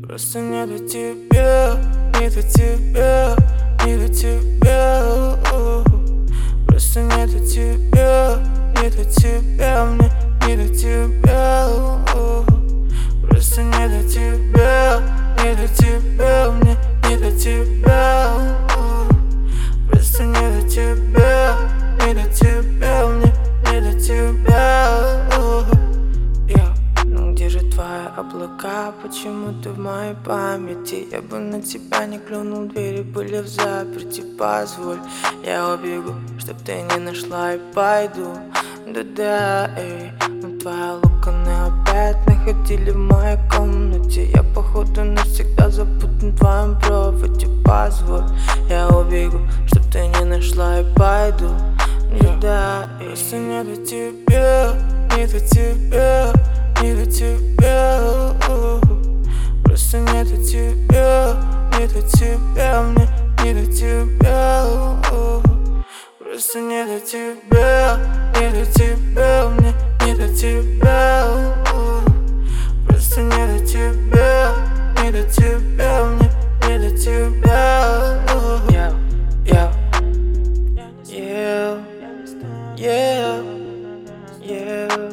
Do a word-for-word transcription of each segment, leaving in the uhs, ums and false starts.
Просто не до тебя, не до тебя, не до тебя. Просто не до тебя, не до тебя, мне не до тебя. Просто не до тебя, не до тебя, мне не до тебя. Просто не до тебя, не до тебя, мне не до тебя. Ну где же твои облака, почему ты в моей памяти? Я бы на тебя не клюнул, двери были в заперти. Позволь, я убегу, чтоб ты не нашла, и пойду. Да-да, эй, но твои локоны опять находили в моей комнате. Я походу навсегда запутан в твоем проводе. Позволь, я убегу, чтоб ты не нашла, и пойду. Да-да, эй. Просто не до тебя, не до тебя, не до тебя. Просто не до тебя, не до тебя, мне не до тебя. Просто не до тебя, не до тебя, мне не до тебя. Просто не до тебя, не до тебя, мне не до тебя. Yeah, yeah, yeah, yeah, yeah.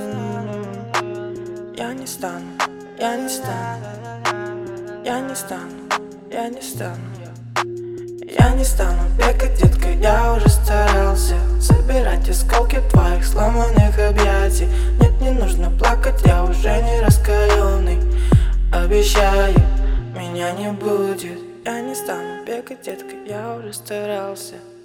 Я не стану, я не стану, я не стану, я не стану. Я не стану бегать, детка, я уже старался собирать осколки твоих сломанных объятий. Нет, не нужно плакать, я уже не раскаленный. Обещаю, меня не будет. Я не стану бегать, детка, я уже старался